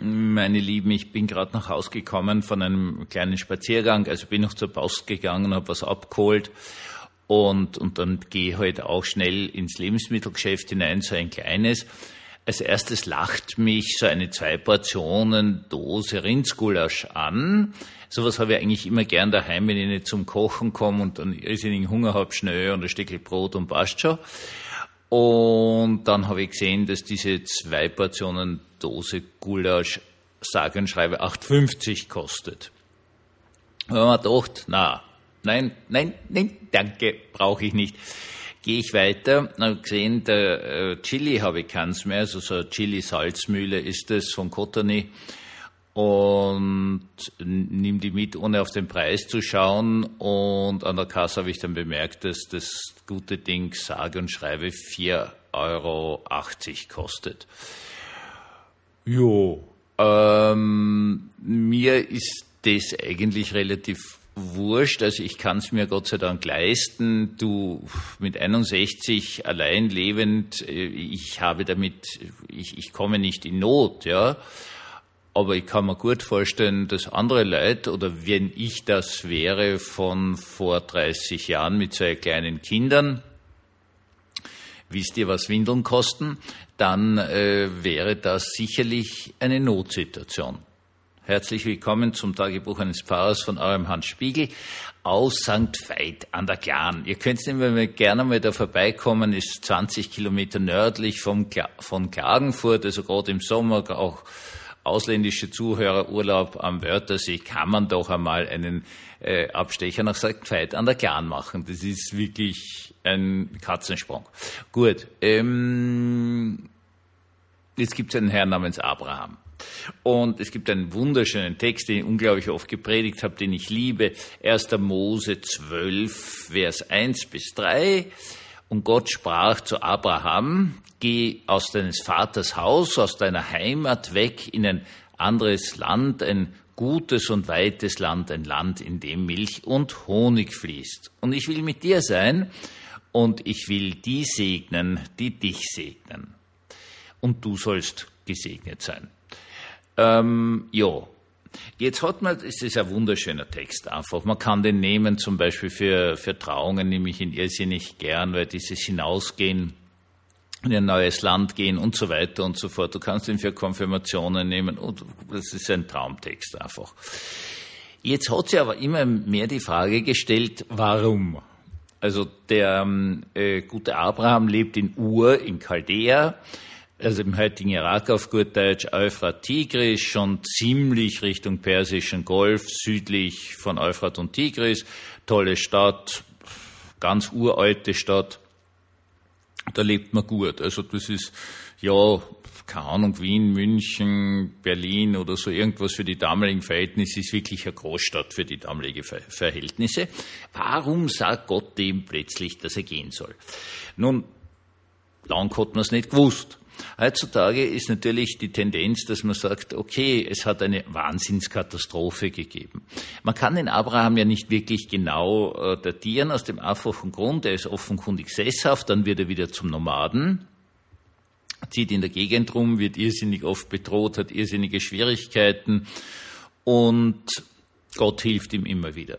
Meine Lieben, ich bin gerade nach Hause gekommen von einem kleinen Spaziergang, also bin noch zur Post gegangen und habe was abgeholt und dann gehe ich halt auch schnell ins Lebensmittelgeschäft hinein, so ein kleines. Als erstes lacht mich so eine 2-Portionen-Dose Rindsgulasch an. Sowas habe ich eigentlich immer gern daheim, wenn ich nicht zum Kochen komme und dann irrsinnigen Hunger habe, schnell und ein Stückchen Brot und passt schon. Und dann habe ich gesehen, dass diese 2-Portionen-Dose Gulasch sage und schreibe 8,50 kostet. Da habe ich mir gedacht, nein, danke, brauche ich nicht. Gehe ich weiter, habe gesehen, der Chili habe ich keins mehr, also so eine Chili-Salzmühle ist das von Kotani, und nimm die mit, ohne auf den Preis zu schauen, und an der Kasse habe ich dann bemerkt, dass das gute Ding sage und schreibe 4,80 € kostet. Jo, mir ist das eigentlich relativ wurscht, also ich kann es mir Gott sei Dank leisten. Du, mit 61 allein lebend, ich komme nicht in Not, ja. Aber ich kann mir gut vorstellen, dass andere Leute, oder wenn ich das wäre von vor 30 Jahren mit 2 kleinen Kindern, wisst ihr, was Windeln kosten, dann wäre das sicherlich eine Notsituation. Herzlich willkommen zum Tagebuch eines Pfarrers von eurem Hans Spiegel aus St. Veit an der Glan. Ihr könnt gerne mal da vorbeikommen, ist 20 Kilometer nördlich von Klagenfurt, also gerade im Sommer auch ausländische Zuhörer, Urlaub am Wörthersee, kann man doch einmal einen Abstecher nach St. Veit an der Glan machen. Das ist wirklich ein Katzensprung. Gut, jetzt gibt es einen Herrn namens Abraham. Und es gibt einen wunderschönen Text, den ich unglaublich oft gepredigt habe, den ich liebe. 1. Mose 12, Vers 1-3. Und Gott sprach zu Abraham: Geh aus deines Vaters Haus, aus deiner Heimat weg in ein anderes Land, ein gutes und weites Land, ein Land, in dem Milch und Honig fließt. Und ich will mit dir sein und ich will die segnen, die dich segnen. Und du sollst gesegnet sein. Jetzt ist es ein wunderschöner Text einfach. Man kann den nehmen zum Beispiel für Trauungen, nehme ich ihn irrsinnig gern, weil dieses Hinausgehen, in ein neues Land gehen und so weiter und so fort. Du kannst ihn für Konfirmationen nehmen und das ist ein Traumtext einfach. Jetzt hat sich aber immer mehr die Frage gestellt, warum? Also der gute Abraham lebt in Ur, in Chaldea, also im heutigen Irak auf gut Deutsch, Euphrat Tigris, schon ziemlich Richtung Persischen Golf, südlich von Euphrat und Tigris. Tolle Stadt, ganz uralte Stadt. Da lebt man gut. Also das ist, ja, keine Ahnung, Wien, München, Berlin oder so irgendwas für die damaligen Verhältnisse, ist wirklich eine Großstadt für die damaligen Verhältnisse. Warum sagt Gott dem plötzlich, dass er gehen soll? Nun, lang hat man es nicht gewusst. Heutzutage ist natürlich die Tendenz, dass man sagt, okay, es hat eine Wahnsinnskatastrophe gegeben. Man kann den Abraham ja nicht wirklich genau datieren, aus dem einfachen Grund, er ist offenkundig sesshaft, dann wird er wieder zum Nomaden, zieht in der Gegend rum, wird irrsinnig oft bedroht, hat irrsinnige Schwierigkeiten und Gott hilft ihm immer wieder.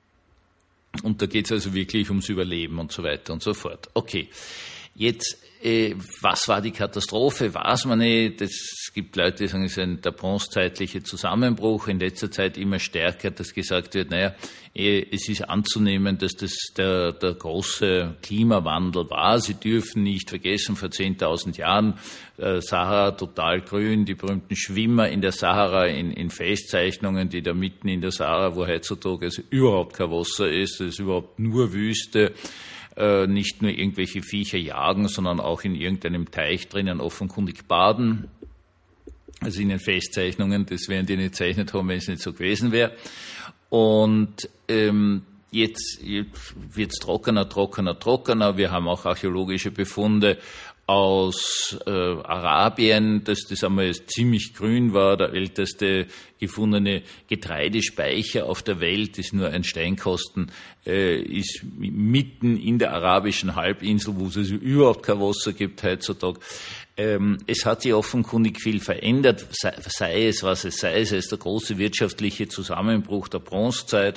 Und da geht es also wirklich ums Überleben und so weiter und so fort. Okay, jetzt, was war die Katastrophe? Weiß man nicht. Es gibt Leute, die sagen, es ist der bronzezeitliche Zusammenbruch. In letzter Zeit immer stärker, dass gesagt wird, es ist anzunehmen, dass das der große Klimawandel war. Sie dürfen nicht vergessen, vor 10.000 Jahren, Sahara total grün, die berühmten Schwimmer in der Sahara in Festzeichnungen, die da mitten in der Sahara, wo heutzutage also überhaupt kein Wasser ist, es ist überhaupt nur Wüste, nicht nur irgendwelche Viecher jagen, sondern auch in irgendeinem Teich drinnen offenkundig baden. Also in den Festzeichnungen, das wären die nicht gezeichnet haben, wenn es nicht so gewesen wäre. Und jetzt wird's trockener. Wir haben auch archäologische Befunde aus Arabien, dass das einmal ziemlich grün war. Der älteste gefundene Getreidespeicher auf der Welt ist nur ein Steinkasten, ist mitten in der arabischen Halbinsel, wo es also überhaupt kein Wasser gibt heutzutage. Es hat sich offenkundig viel verändert, sei es, was es sei. Es ist der große wirtschaftliche Zusammenbruch der Bronzezeit.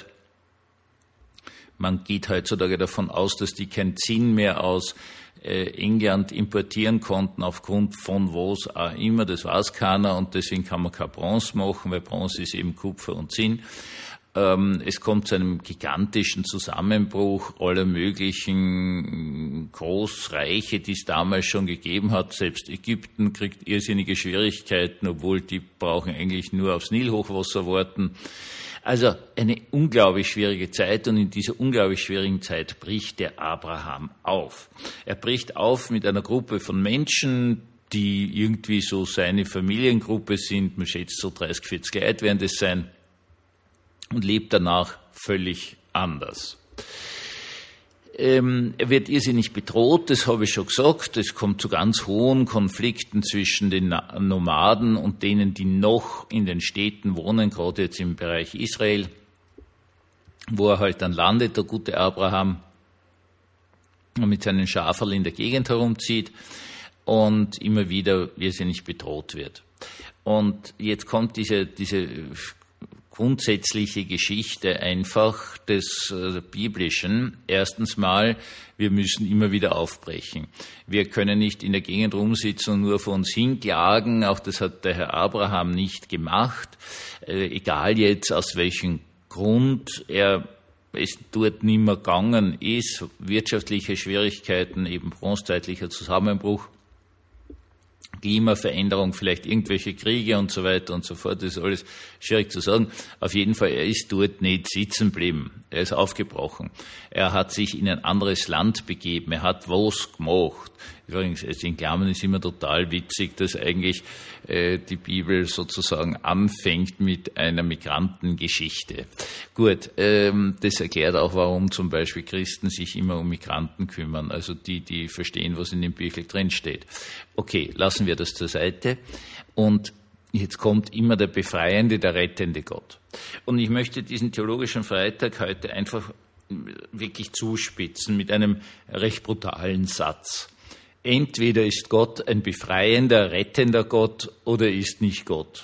Man geht heutzutage davon aus, dass die kein Zinn mehr aus England importieren konnten, aufgrund von was auch immer, das weiß keiner, und deswegen kann man kein Bronze machen, weil Bronze ist eben Kupfer und Zinn. Es kommt zu einem gigantischen Zusammenbruch aller möglichen Großreiche, die es damals schon gegeben hat. Selbst Ägypten kriegt irrsinnige Schwierigkeiten, obwohl die brauchen eigentlich nur aufs Nilhochwasser warten. Also eine unglaublich schwierige Zeit, und in dieser unglaublich schwierigen Zeit bricht der Abraham auf. Er bricht auf mit einer Gruppe von Menschen, die irgendwie so seine Familiengruppe sind. Man schätzt so 30, 40 Leute werden das sein, und lebt danach völlig anders. Er wird irrsinnig bedroht, das habe ich schon gesagt. Es kommt zu ganz hohen Konflikten zwischen den Nomaden und denen, die noch in den Städten wohnen, gerade jetzt im Bereich Israel, wo er halt dann landet, der gute Abraham, und mit seinen Schaferl in der Gegend herumzieht und immer wieder irrsinnig bedroht wird. Und jetzt kommt diese grundsätzliche Geschichte einfach des Biblischen. Erstens mal, wir müssen immer wieder aufbrechen. Wir können nicht in der Gegend rumsitzen und nur vor uns hinklagen. Auch das hat der Herr Abraham nicht gemacht. Egal jetzt aus welchem Grund es dort nicht mehr gegangen ist. Wirtschaftliche Schwierigkeiten, eben bronzezeitlicher Zusammenbruch, Klimaveränderung, vielleicht irgendwelche Kriege und so weiter und so fort, das ist alles schwierig zu sagen. Auf jeden Fall, er ist dort nicht sitzen geblieben. Er ist aufgebrochen. Er hat sich in ein anderes Land begeben. Er hat was gemacht. Übrigens, in Klammern ist immer total witzig, dass eigentlich die Bibel sozusagen anfängt mit einer Migrantengeschichte. Gut, das erklärt auch, warum zum Beispiel Christen sich immer um Migranten kümmern, also die verstehen, was in dem Büchel drin steht. Okay, lassen wir das zur Seite. Und jetzt kommt immer der befreiende, der rettende Gott. Und ich möchte diesen theologischen Freitag heute einfach wirklich zuspitzen mit einem recht brutalen Satz. Entweder ist Gott ein befreiender, rettender Gott oder ist nicht Gott.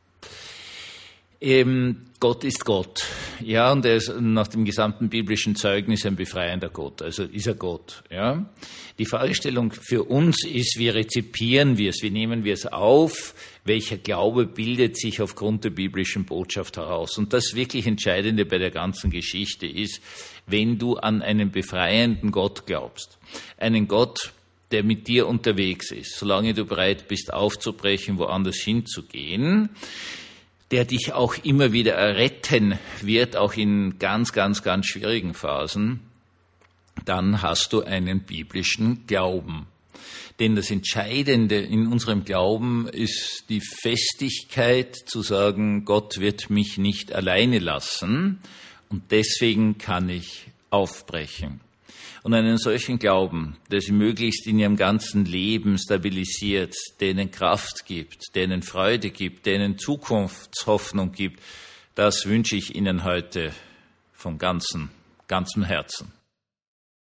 Gott ist Gott. Ja, und er ist nach dem gesamten biblischen Zeugnis ein befreiender Gott. Also ist er Gott. Ja. Die Fragestellung für uns ist, wie rezipieren wir es? Wie nehmen wir es auf? Welcher Glaube bildet sich aufgrund der biblischen Botschaft heraus? Und das wirklich Entscheidende bei der ganzen Geschichte ist, wenn du an einen befreienden Gott glaubst, einen Gott, der mit dir unterwegs ist, solange du bereit bist, aufzubrechen, woanders hinzugehen, der dich auch immer wieder erretten wird, auch in ganz, ganz, ganz schwierigen Phasen, dann hast du einen biblischen Glauben. Denn das Entscheidende in unserem Glauben ist die Festigkeit zu sagen, Gott wird mich nicht alleine lassen und deswegen kann ich aufbrechen. Und einen solchen Glauben, der sie möglichst in ihrem ganzen Leben stabilisiert, der ihnen Kraft gibt, der ihnen Freude gibt, der ihnen Zukunftshoffnung gibt, das wünsche ich Ihnen heute von ganzem Herzen.